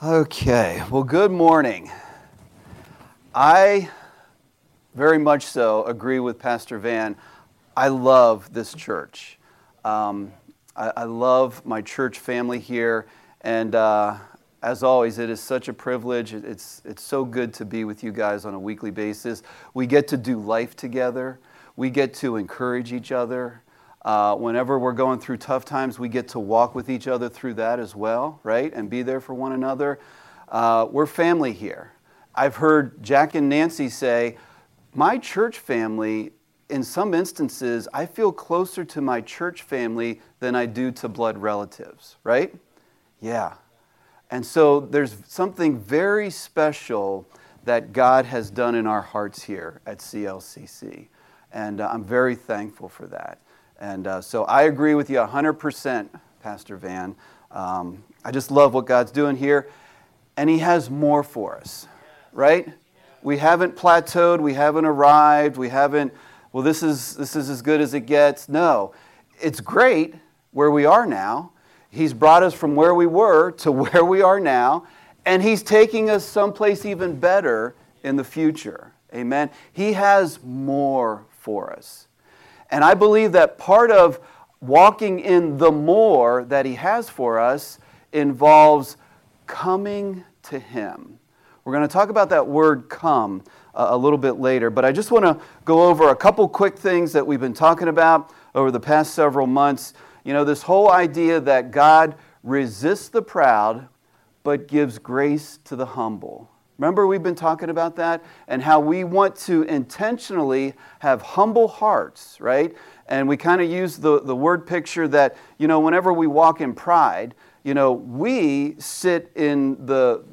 Okay, well, good morning. I very much so agree with Pastor Van. I love this church. I love my church family here, and as always, it is such a privilege. It's so good to be with you guys on a weekly basis. We get to do life together. We get to encourage each other. Whenever we're going through tough times, we get to walk with each other through that as well, right? And be there for one another. We're family here. I've heard Jack and Nancy say, my church family, in some instances, I feel closer to my church family than I do to blood relatives, right? Yeah. And so there's something very special that God has done in our hearts here at CLCC. And I'm very thankful for that. And so I agree with you 100%, Pastor Van. I just love what God's doing here. And He has more for us, right? We haven't plateaued. We haven't arrived. We haven't, well, this is as good as it gets. No, it's great where we are now. He's brought us from where we were to where we are now. And He's taking us someplace even better in the future. Amen. He has more for us. And I believe that part of walking in the more that He has for us involves coming to Him. We're going to talk about that word come a little bit later, but I just want to go over a couple quick things that we've been talking about over the past several months. You know, this whole idea that God resists the proud but gives grace to the humble. Remember, we've been talking about that and how we want to intentionally have humble hearts, right? And we kind of use the word picture that, you know, whenever we walk in pride, you know, we sit in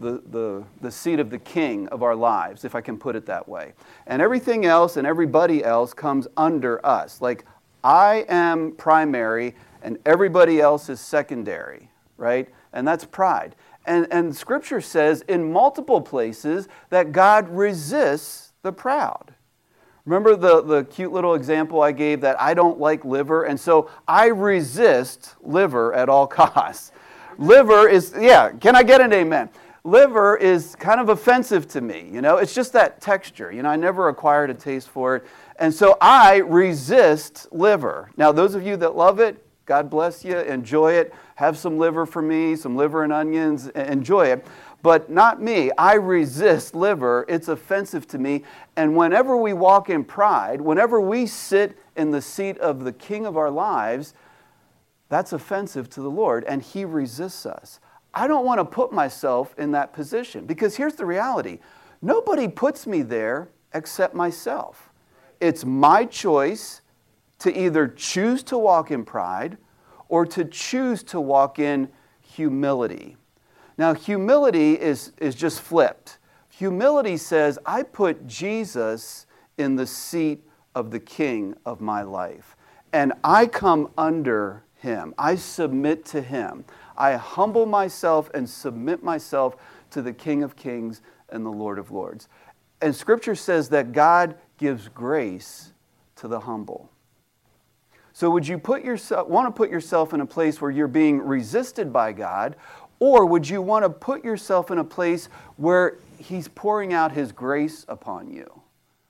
the seat of the king of our lives, if I can put it that way. And everything else and everybody else comes under us. Like, I am primary and everybody else is secondary, right? And that's pride. And Scripture says in multiple places that God resists the proud. Remember the cute little example I gave that I don't like liver, and so I resist liver at all costs. Liver is, yeah, can I get an amen? Liver is kind of offensive to me, you know. It's just that texture. You know, I never acquired a taste for it. And so I resist liver. Now, those of you that love it, God bless you, enjoy it. Have some liver for me, some liver and onions, enjoy it. But not me. I resist liver. It's offensive to me. And whenever we walk in pride, whenever we sit in the seat of the king of our lives, that's offensive to the Lord, and He resists us. I don't want to put myself in that position, because here's the reality. Nobody puts me there except myself. It's my choice to either choose to walk in pride or to choose to walk in humility. Now, humility is just flipped. Humility says, I put Jesus in the seat of the king of my life, and I come under Him. I submit to Him. I humble myself and submit myself to the King of Kings and the Lord of Lords. And Scripture says that God gives grace to the humble. So would you want to put yourself in a place where you're being resisted by God, or would you want to put yourself in a place where He's pouring out His grace upon you?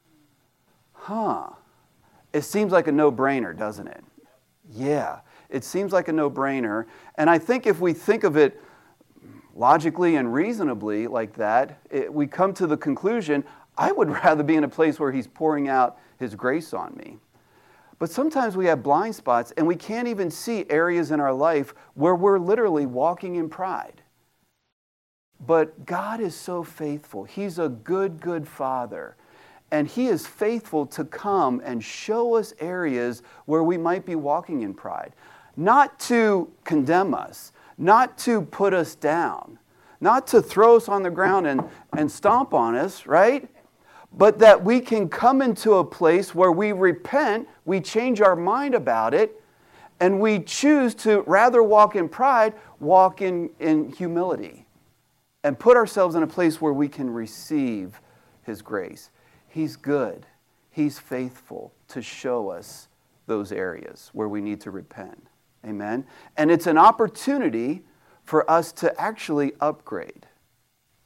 It seems like a no-brainer, doesn't it? Yeah, it seems like a no-brainer. And I think if we think of it logically and reasonably like that, we come to the conclusion, I would rather be in a place where He's pouring out His grace on me. But sometimes we have blind spots and we can't even see areas in our life where we're literally walking in pride. But God is so faithful. He's a good, good Father. And He is faithful to come and show us areas where we might be walking in pride. Not to condemn us, not to put us down, not to throw us on the ground and stomp on us, right? But that we can come into a place where we repent, we change our mind about it, and we choose to rather walk in pride, walk in humility, and put ourselves in a place where we can receive His grace. He's good. He's faithful to show us those areas where we need to repent. Amen? And it's an opportunity for us to actually upgrade.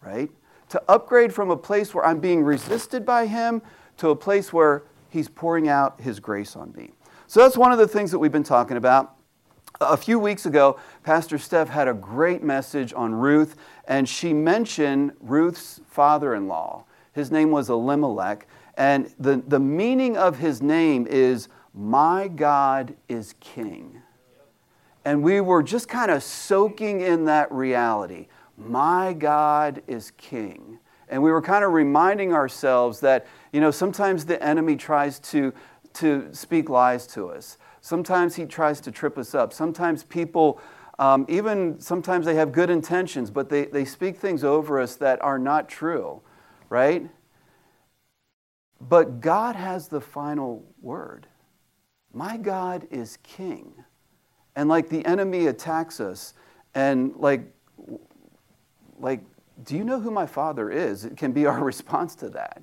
right? To upgrade from a place where I'm being resisted by him to a place where he's pouring out his grace on me. So that's one of the things that we've been talking about. A few weeks ago, Pastor Steph had a great message on Ruth, and she mentioned Ruth's father-in-law. His name was Elimelech, and the meaning of his name is, my God is king. And we were just kind of soaking in that reality. My God is king. And we were kind of reminding ourselves that, sometimes the enemy tries to speak lies to us. Sometimes he tries to trip us up. Sometimes people, sometimes they have good intentions, but they speak things over us that are not true, right? But God has the final word. My God is king. And like the enemy attacks us, and like, do you know who my Father is? It can be our response to that,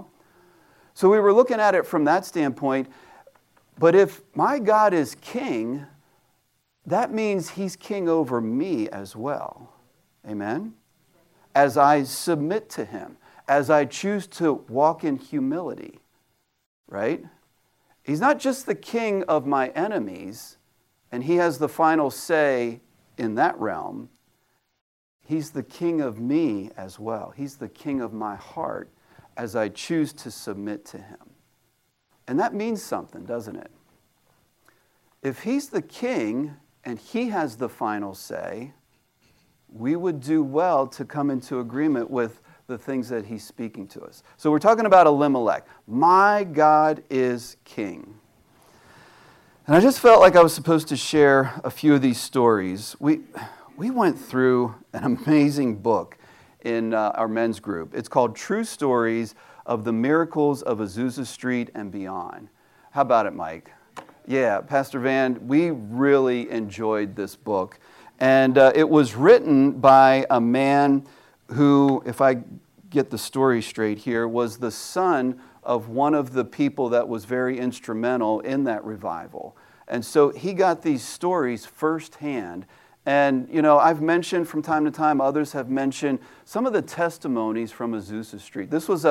So we were looking at it from that standpoint. But if my God is king, that means he's king over me as well. Amen? As I submit to him, as I choose to walk in humility, right? He's not just the king of my enemies, and he has the final say in that realm. He's the king of me as well. He's the king of my heart as I choose to submit to him. And that means something, doesn't it? If he's the king and he has the final say, we would do well to come into agreement with the things that he's speaking to us. So we're talking about Elimelech. My God is king. And I just felt like I was supposed to share a few of these stories. We went through an amazing book in our men's group. It's called True Stories of the Miracles of Azusa Street and Beyond. How about it, Mike? Yeah, Pastor Van, we really enjoyed this book. And it was written by a man who, if I get the story straight here, was the son of one of the people that was very instrumental in that revival. And so he got these stories firsthand. And, I've mentioned from time to time, others have mentioned some of the testimonies from Azusa Street. This was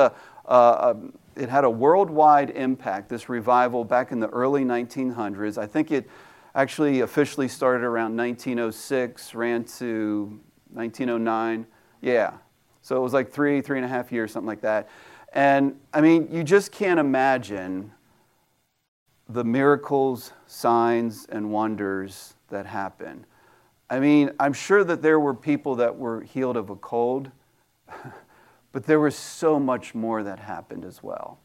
it had a worldwide impact, this revival, back in the early 1900s. I think it actually officially started around 1906, ran to 1909. Yeah. So it was like three and a half years, something like that. And, you just can't imagine the miracles, signs, and wonders that happen. I'm sure that there were people that were healed of a cold, but there was so much more that happened as well.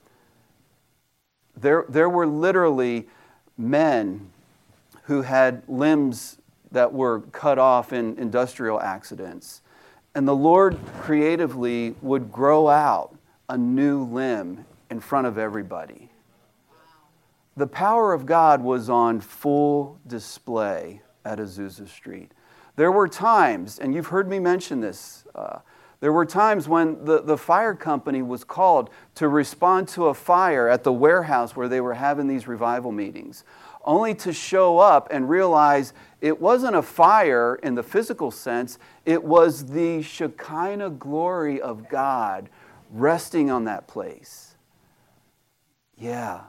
There were literally men who had limbs that were cut off in industrial accidents, and the Lord creatively would grow out a new limb in front of everybody. The power of God was on full display at Azusa Street. There were times, and you've heard me mention this, there were times when the fire company was called to respond to a fire at the warehouse where they were having these revival meetings, only to show up and realize it wasn't a fire in the physical sense, it was the Shekinah glory of God resting on that place. Yeah.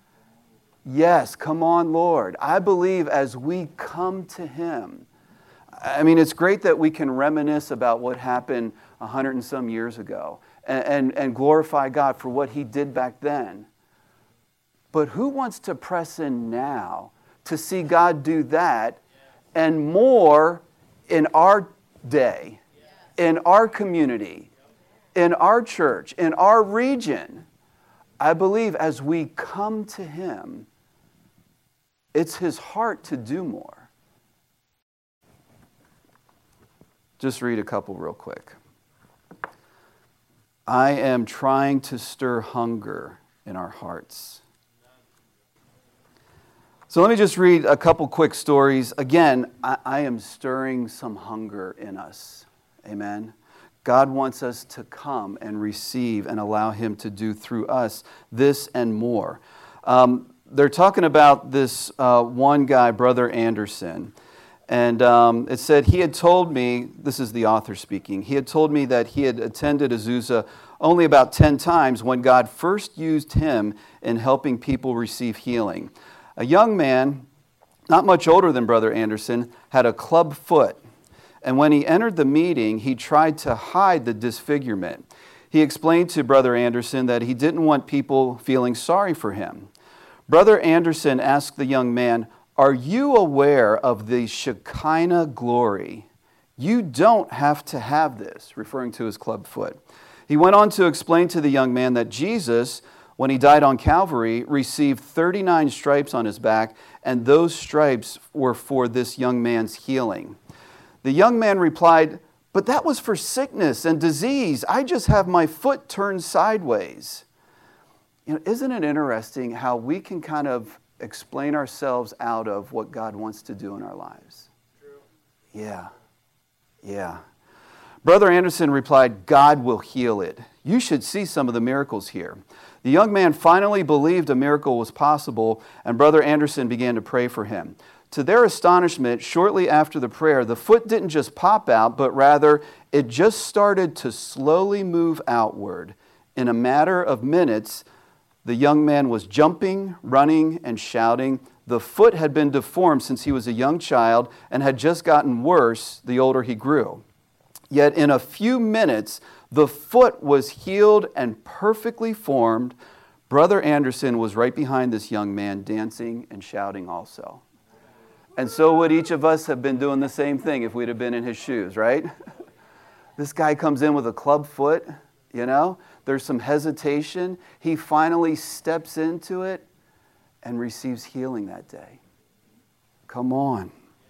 Yes, come on, Lord. I believe as we come to him, it's great that we can reminisce about what happened 100 and some years ago and glorify God for what he did back then. But who wants to press in now to see God do that and more in our day, in our community, in our church, in our region? I believe as we come to him, it's his heart to do more. Just read a couple real quick. I am trying to stir hunger in our hearts. So let me just read a couple quick stories. Again, I am stirring some hunger in us. Amen. God wants us to come and receive and allow him to do through us this and more. They're talking about this one guy, Brother Anderson. And it said he had told me, this is the author speaking, he had told me that he had attended Azusa only about 10 times when God first used him in helping people receive healing. A young man, not much older than Brother Anderson, had a club foot. And when he entered the meeting, he tried to hide the disfigurement. He explained to Brother Anderson that he didn't want people feeling sorry for him. Brother Anderson asked the young man, "Are you aware of the Shekinah glory? You don't have to have this," referring to his club foot. He went on to explain to the young man that Jesus, when he died on Calvary, received 39 stripes on his back, and those stripes were for this young man's healing. The young man replied, "But that was for sickness and disease. I just have my foot turned sideways." Isn't it interesting how we can kind of explain ourselves out of what God wants to do in our lives? True. Yeah. Brother Anderson replied, "God will heal it. You should see some of the miracles here." The young man finally believed a miracle was possible, and Brother Anderson began to pray for him. To their astonishment, shortly after the prayer, the foot didn't just pop out, but rather it just started to slowly move outward. In a matter of minutes, the young man was jumping, running, and shouting. The foot had been deformed since he was a young child and had just gotten worse the older he grew. Yet in a few minutes, the foot was healed and perfectly formed. Brother Anderson was right behind this young man, dancing and shouting also. And so would each of us have been doing the same thing if we'd have been in his shoes, right? This guy comes in with a club foot, There's some hesitation. He finally steps into it and receives healing that day. Come on.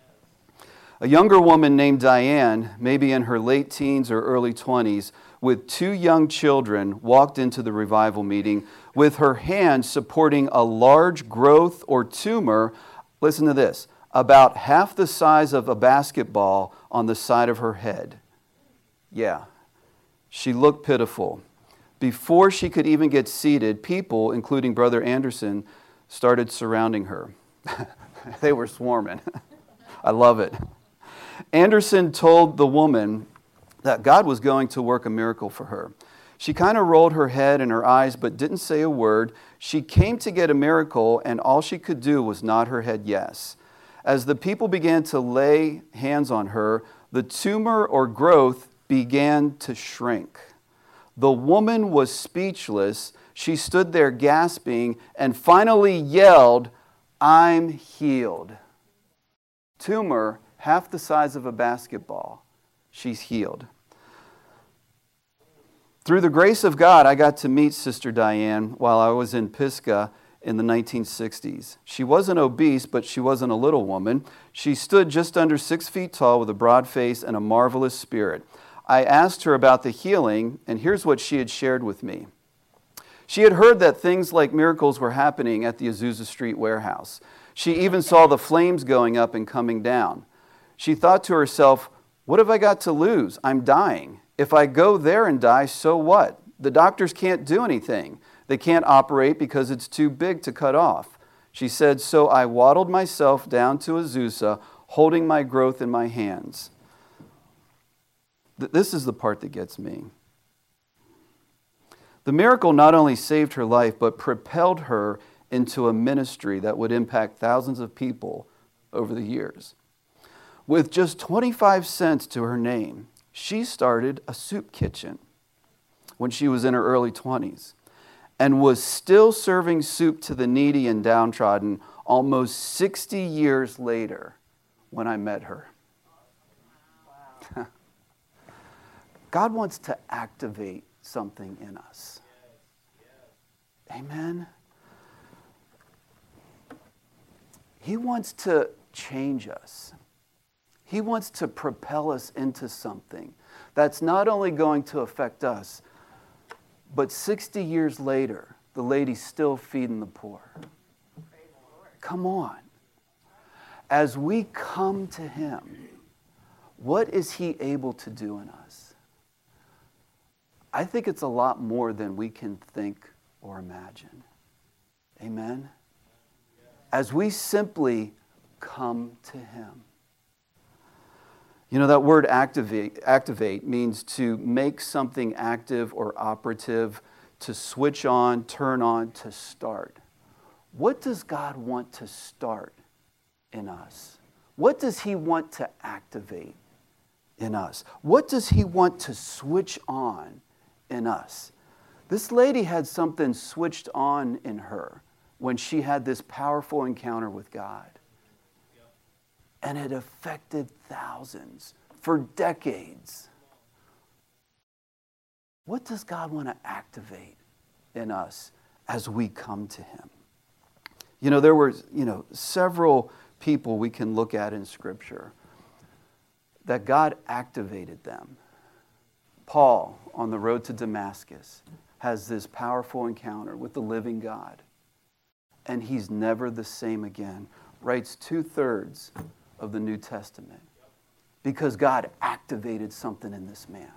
A younger woman named Diane, maybe in her late teens or early 20s, with 2 young children, walked into the revival meeting with her hand supporting a large growth or tumor, listen to this, about half the size of a basketball on the side of her head. Yeah, she looked pitiful. Before she could even get seated, people, including Brother Anderson, started surrounding her. They were swarming. I love it. Anderson told the woman that God was going to work a miracle for her. She kind of rolled her head and her eyes, but didn't say a word. She came to get a miracle, and all she could do was nod her head yes. As the people began to lay hands on her, the tumor or growth began to shrink. The woman was speechless. She stood there gasping and finally yelled, "I'm healed." Tumor, half the size of a basketball. She's healed. Through the grace of God, I got to meet Sister Diane while I was in Pisgah in the 1960s. She wasn't obese, but she wasn't a little woman. She stood just under 6 feet tall with a broad face and a marvelous spirit. I asked her about the healing, and here's what she had shared with me. She had heard that things like miracles were happening at the Azusa Street warehouse. She even saw the flames going up and coming down. She thought to herself, what have I got to lose? I'm dying. If I go there and die, so what? The doctors can't do anything. They can't operate because it's too big to cut off. She said, so I waddled myself down to Azusa, holding my growth in my hands. This is the part that gets me. The miracle not only saved her life, but propelled her into a ministry that would impact thousands of people over the years. With just 25 cents to her name, she started a soup kitchen when she was in her early 20s and was still serving soup to the needy and downtrodden almost 60 years later when I met her. Wow. God wants to activate something in us. Amen. He wants to change us. He wants to propel us into something that's not only going to affect us, but 60 years later, the lady's still feeding the poor. Come on. As we come to Him, what is He able to do in us? I think it's a lot more than we can think or imagine. Amen? As we simply come to Him. You know, that word activate means to make something active or operative, to switch on, turn on, to start. What does God want to start in us? What does He want to activate in us? What does He want to switch on in us? This lady had something switched on in her when she had this powerful encounter with God. And it affected thousands for decades. What does God want to activate in us as we come to Him? You know, there were, several people we can look at in Scripture that God activated them. Paul, on the road to Damascus, has this powerful encounter with the living God. And he's never the same again. Writes 2/3 of the New Testament because God activated something in this man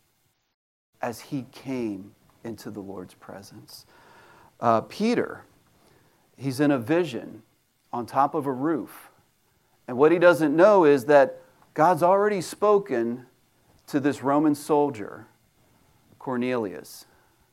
as he came into the Lord's presence. Peter, he's in a vision on top of a roof. And what he doesn't know is that God's already spoken to this Roman soldier, Cornelius.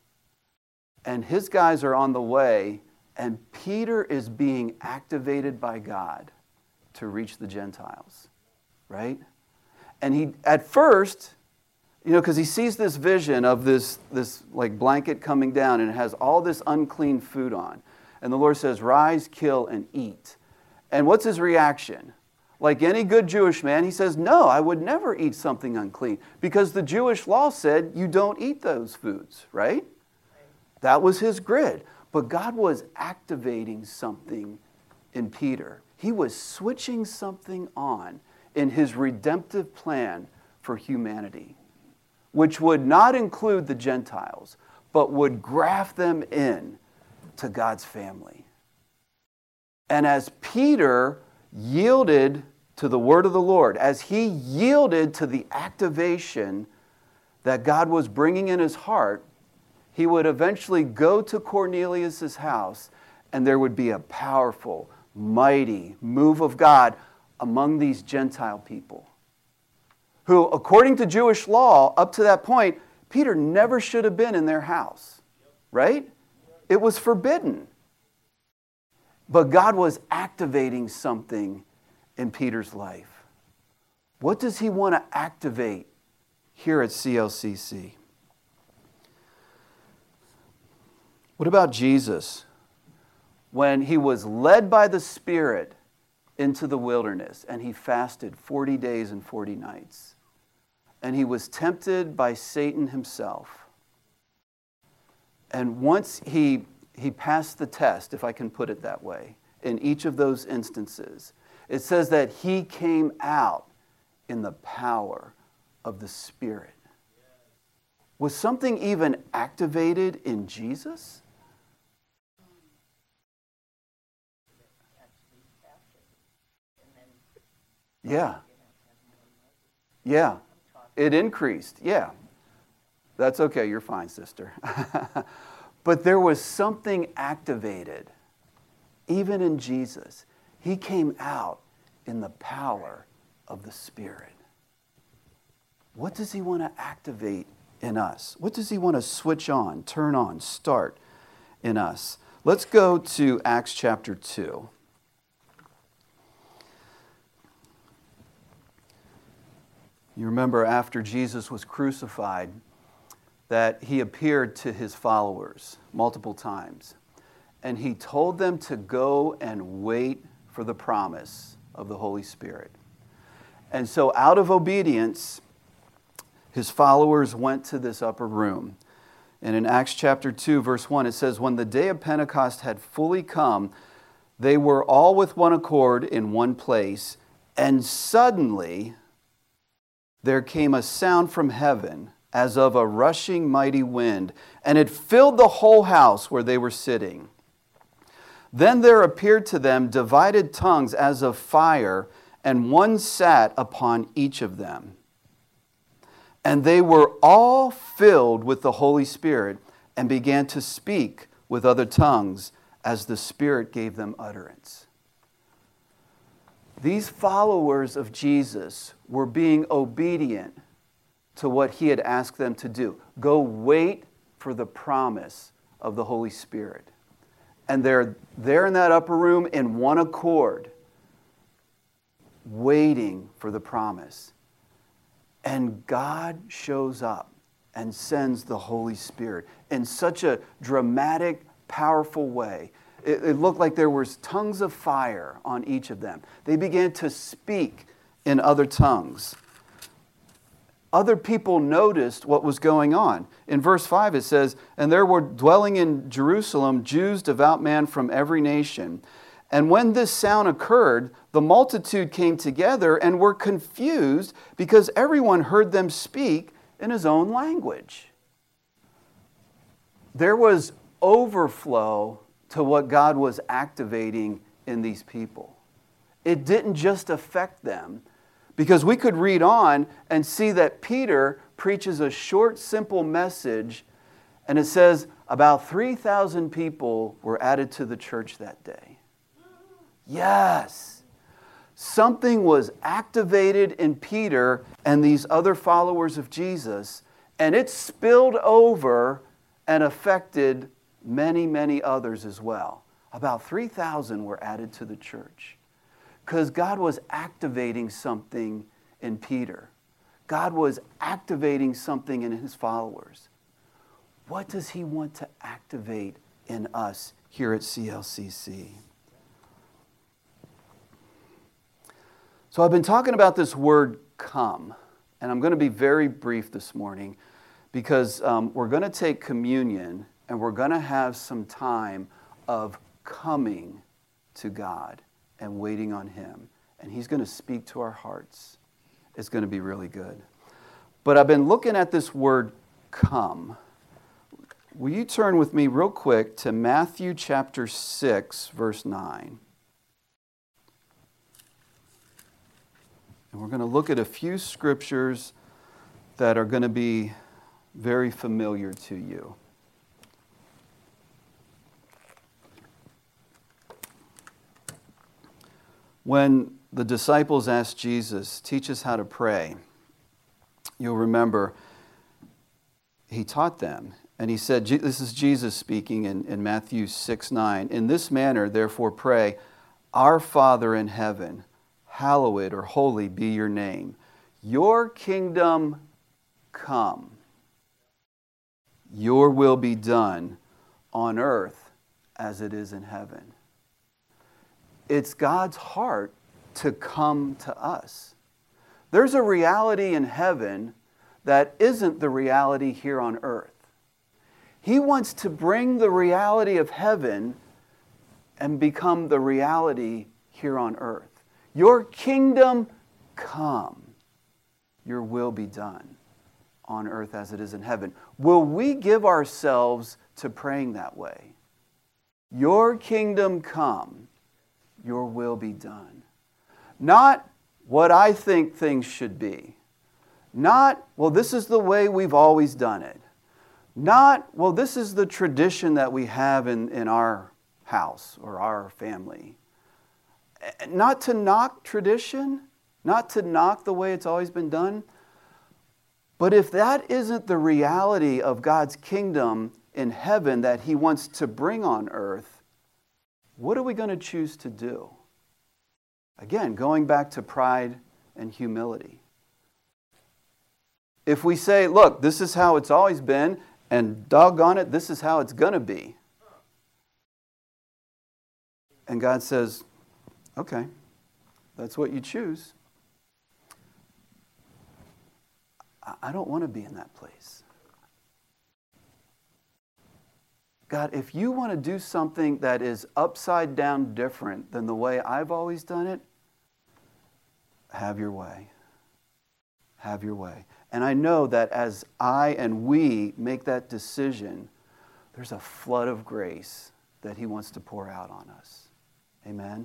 And his guys are on the way, and Peter is being activated by God to reach the Gentiles, right? And he, at first, because he sees this vision of this like blanket coming down, and it has all this unclean food on. And the Lord says, rise, kill, and eat. And what's his reaction? Like any good Jewish man, he says, no, I would never eat something unclean. Because the Jewish law said you don't eat those foods, right? That was his grid. But God was activating something in Peter. He was switching something on in his redemptive plan for humanity, which would not include the Gentiles, but would graft them in to God's family. And as Peter yielded to the word of the Lord, as he yielded to the activation that God was bringing in his heart, he would eventually go to Cornelius' house, and there would be a powerful, mighty move of God among these Gentile people who, according to Jewish law, up to that point, Peter never should have been in their house, right? It was forbidden. But God was activating something in Peter's life. What does he want to activate here at CLCC? What about Jesus? When he was led by the Spirit into the wilderness and he fasted 40 days and 40 nights. And he was tempted by Satan himself. And once he passed the test, if I can put it that way, in each of those instances, it says that he came out in the power of the Spirit. Was something even activated in Jesus? Yeah. Yeah. It increased. Yeah. That's okay. You're fine, sister. But there was something activated, even in Jesus. He came out in the power of the Spirit. What does he want to activate in us? What does he want to switch on, turn on, start in us? Let's go to Acts chapter 2. You remember after Jesus was crucified that he appeared to his followers multiple times. And he told them to go and wait for the promise of the Holy Spirit. And so out of obedience, his followers went to this upper room. And in Acts chapter 2, verse 1, it says, when the day of Pentecost had fully come, they were all with one accord in one place, and suddenly there came a sound from heaven as of a rushing mighty wind, and it filled the whole house where they were sitting. Then there appeared to them divided tongues as of fire, and one sat upon each of them. And they were all filled with the Holy Spirit and began to speak with other tongues as the Spirit gave them utterance. These followers of Jesus were being obedient to what he had asked them to do. Go wait for the promise of the Holy Spirit. And they're there in that upper room in one accord, waiting for the promise. And God shows up and sends the Holy Spirit in such a dramatic, powerful way. It looked like there was tongues of fire on each of them. They began to speak in other tongues. Other people noticed what was going on. In verse 5 it says, "And there were dwelling in Jerusalem Jews, devout men from every nation. And when this sound occurred, the multitude came together and were confused because everyone heard them speak in his own language." There was overflow to what God was activating in these people. It didn't just affect them, because we could read on and see that Peter preaches a short, simple message, and it says about 3,000 people were added to the church that day. Yes, something was activated in Peter and these other followers of Jesus, and it spilled over and affected many, many others as well. About 3,000 were added to the church because God was activating something in Peter. God was activating something in his followers. What does he want to activate in us here at CLCC? So I've been talking about this word come, and I'm going to be very brief this morning because we're going to take communion and we're going to have some time of coming to God and waiting on him. And he's going to speak to our hearts. It's going to be really good. But I've been looking at this word come. Will you turn with me real quick to Matthew chapter 6, verse 9. And we're going to look at a few scriptures that are going to be very familiar to you. When the disciples asked Jesus, "Teach us how to pray," you'll remember he taught them. And he said, this is Jesus speaking in Matthew 6:9, "In this manner, therefore, pray, Our Father in heaven, hallowed or holy be your name. Your kingdom come. Your will be done on earth as it is in heaven." It's God's heart to come to us. There's a reality in heaven that isn't the reality here on earth. He wants to bring the reality of heaven and become the reality here on earth. Your kingdom come. Your will be done on earth as it is in heaven. Will we give ourselves to praying that way? Your kingdom come. Your will be done. Not what I think things should be. Not, well, this is the way we've always done it. Not, well, this is the tradition that we have in our house or our family. Not to knock tradition, not to knock the way it's always been done. But if that isn't the reality of God's kingdom in heaven that he wants to bring on earth, what are we going to choose to do? Again, going back to pride and humility. If we say, look, this is how it's always been, and doggone it, this is how it's going to be. And God says, okay, that's what you choose. I don't want to be in that place. God, if you want to do something that is upside down different than the way I've always done it, have your way. Have your way. And I know that as I and we make that decision, there's a flood of grace that he wants to pour out on us. Amen?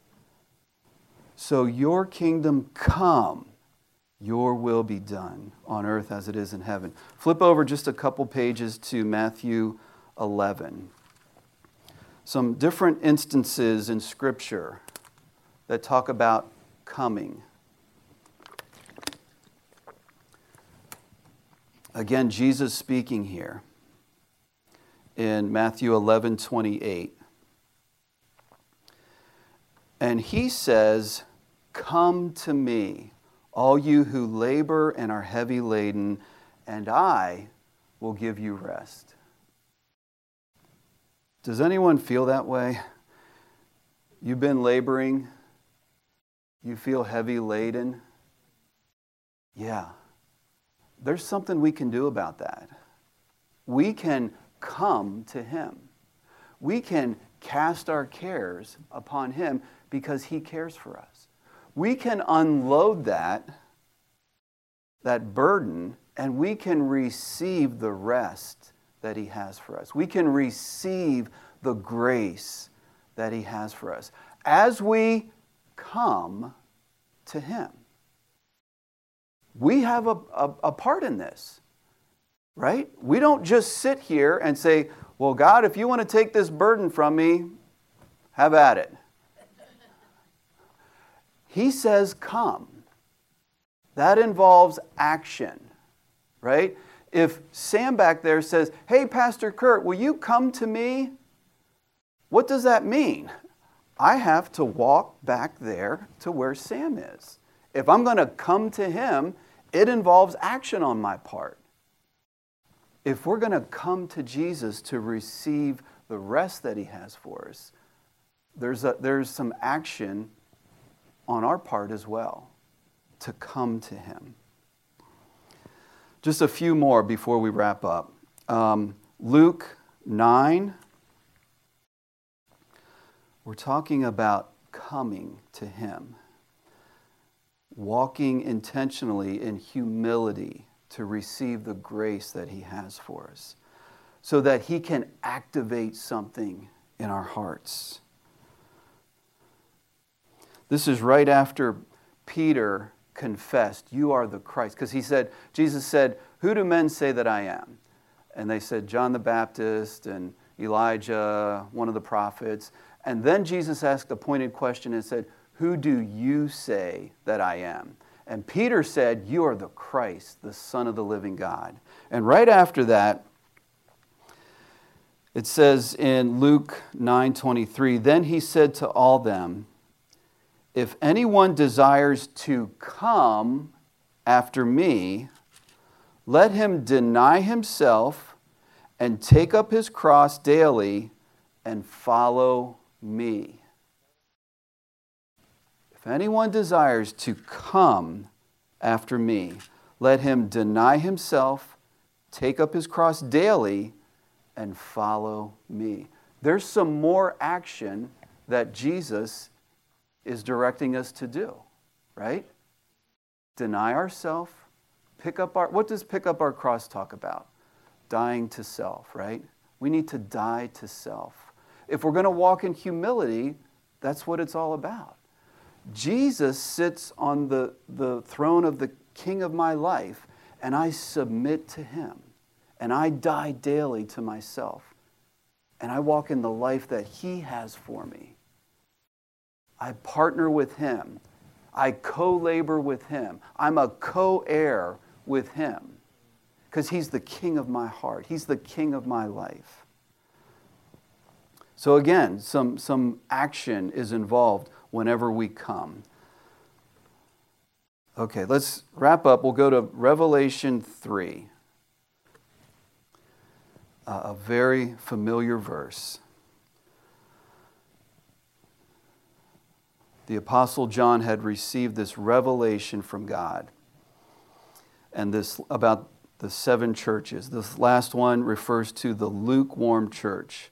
So your kingdom come, your will be done on earth as it is in heaven. Flip over just a couple pages to Matthew 11. Some different instances in Scripture that talk about coming. Again, Jesus speaking here in Matthew 11:28. And he says, "Come to me, all you who labor and are heavy laden, and I will give you rest." Does anyone feel that way? You've been laboring, you feel heavy laden? Yeah. There's something we can do about that. We can come to him. We can cast our cares upon him because he cares for us. We can unload that burden, and we can receive the rest that he has for us. We can receive the grace that he has for us as we come to him. We have a part in this, right? We don't just sit here and say, "Well, God, if you want to take this burden from me, have at it." He says, "Come." That involves action, right? If Sam back there says, "Hey, Pastor Kurt, will you come to me?" What does that mean? I have to walk back there to where Sam is. If I'm going to come to him, it involves action on my part. If we're going to come to Jesus to receive the rest that he has for us, there's some action on our part as well to come to him. Just a few more before we wrap up. Luke 9. We're talking about coming to him. Walking intentionally in humility to receive the grace that he has for us, so that he can activate something in our hearts. This is right after Peter confessed, "You are the Christ." Because Jesus said, "Who do men say that I am?" And they said, "John the Baptist and Elijah, one of the prophets." And then Jesus asked a pointed question and said, "Who do you say that I am?" And Peter said, "You are the Christ, the Son of the living God." And right after that, it says in Luke 9:23, "Then he said to all them, 'If anyone desires to come after me, let him deny himself and take up his cross daily and follow me.'" If anyone desires to come after me, let him deny himself, take up his cross daily, and follow me. There's some more action that Jesus is directing us to do, right? Deny ourselves, what does pick up our cross talk about? Dying to self, right? We need to die to self. If we're going to walk in humility, that's what it's all about. Jesus sits on the throne of the King of my life, and I submit to him, and I die daily to myself, and I walk in the life that he has for me. I partner with him. I co-labor with him. I'm a co-heir with him, because he's the King of my heart. He's the King of my life. So again, some action is involved whenever we come. Okay, let's wrap up. We'll go to Revelation 3. A very familiar verse. The Apostle John had received this revelation from God, and this about the 7 churches. This last one refers to the lukewarm church.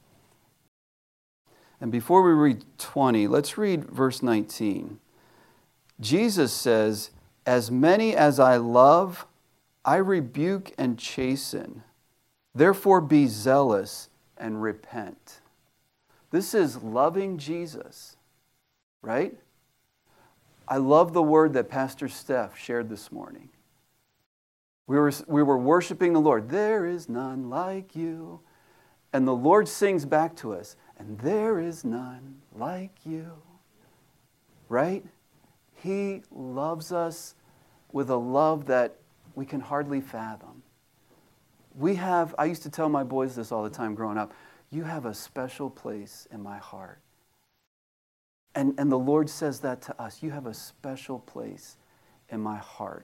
And before we read 20, let's read verse 19. Jesus says, "As many as I love, I rebuke and chasten. Therefore be zealous and repent." This is loving Jesus, right? I love the word that Pastor Steph shared this morning. We were worshiping the Lord. "There is none like you." And the Lord sings back to us, "And there is none like you." Right? He loves us with a love that we can hardly fathom. I used to tell my boys this all the time growing up, you have a special place in my heart. And the Lord says that to us. You have a special place in my heart.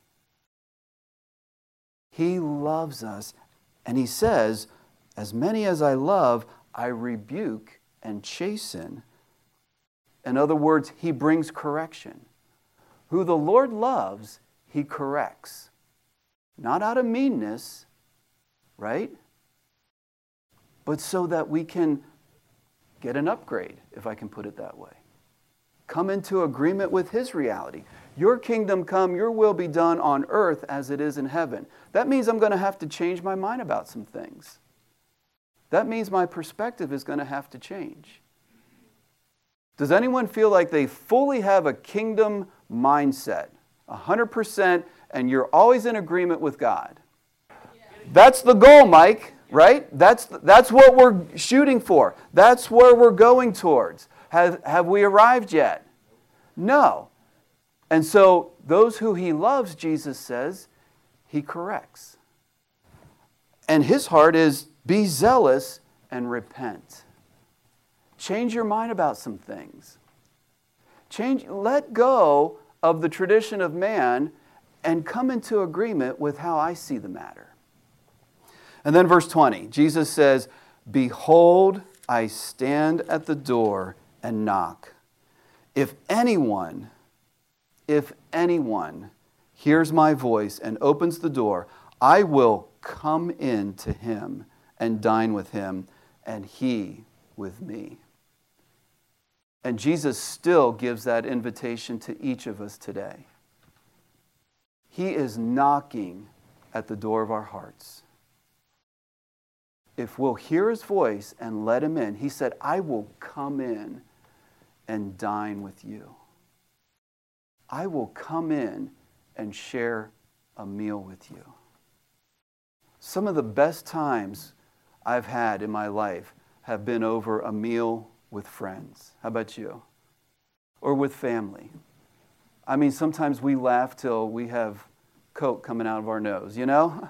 He loves us, and he says, as many as I love, I rebuke and chasten. In other words, he brings correction. Who the Lord loves, he corrects. Not out of meanness, right? But so that we can get an upgrade, if I can put it that way. Come into agreement with his reality. Your kingdom come, your will be done on earth as it is in heaven. That means I'm going to have to change my mind about some things. That means my perspective is going to have to change. Does anyone feel like they fully have a kingdom mindset, 100%, and you're always in agreement with God? That's the goal, Mike, right? That's what we're shooting for. That's where we're going towards. Have we arrived yet? No. And so those who he loves, Jesus says, he corrects. And his heart is, be zealous and repent. Change your mind about some things. Let go of the tradition of man and come into agreement with how I see the matter. And then verse 20, Jesus says, behold, I stand at the door and knock. If anyone hears my voice and opens the door, I will come in to him and dine with him, and he with me. And Jesus still gives that invitation to each of us today. He is knocking at the door of our hearts. If we'll hear his voice and let him in, he said, I will come in and dine with you. I will come in and share a meal with you. Some of the best times I've had in my life have been over a meal with friends. How about you? Or with family. I mean, sometimes we laugh till we have Coke coming out of our nose, you know?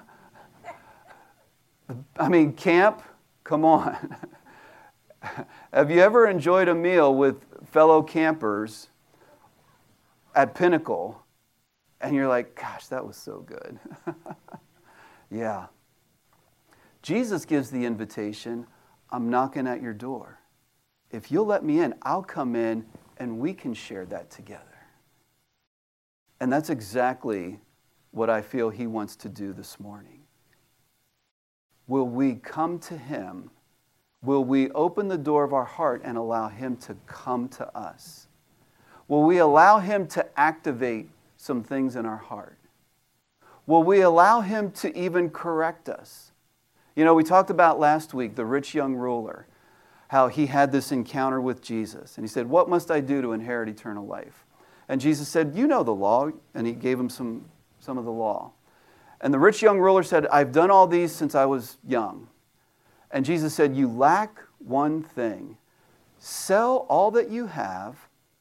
I mean, camp, come on. Have you ever enjoyed a meal with fellow campers at Pinnacle, and you're like, gosh, that was so good. Yeah. Jesus gives the invitation, I'm knocking at your door. If you'll let me in, I'll come in and we can share that together. And that's exactly what I feel he wants to do this morning. Will we come to him? Will we open the door of our heart and allow him to come to us? Will we allow him to activate some things in our heart? Will we allow him to even correct us? You know, we talked about last week the rich young ruler, how he had this encounter with Jesus. And he said, what must I do to inherit eternal life? And Jesus said, you know the law. And he gave him some of the law. And the rich young ruler said, I've done all these since I was young. And Jesus said, you lack one thing. Sell all that you have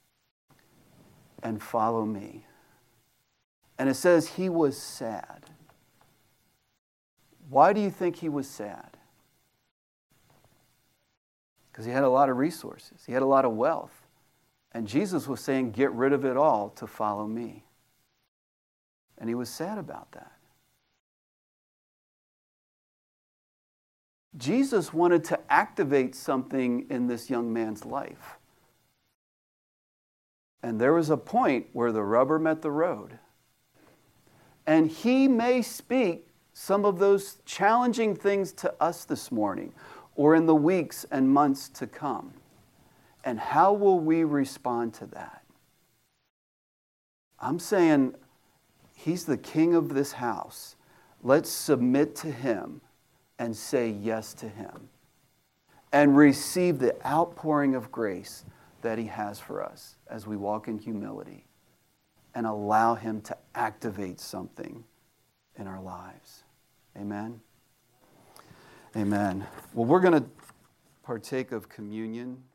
and follow me. And it says he was sad. Why do you think he was sad? Because he had a lot of resources. He had a lot of wealth. And Jesus was saying, get rid of it all to follow me. And he was sad about that. Jesus wanted to activate something in this young man's life. And there was a point where the rubber met the road. And he may speak some of those challenging things to us this morning or in the weeks and months to come. And how will we respond to that? I'm saying he's the king of this house. Let's submit to him and say yes to him and receive the outpouring of grace that he has for us as we walk in humility and allow him to activate something in our lives. Amen? Amen. Well, we're going to partake of communion.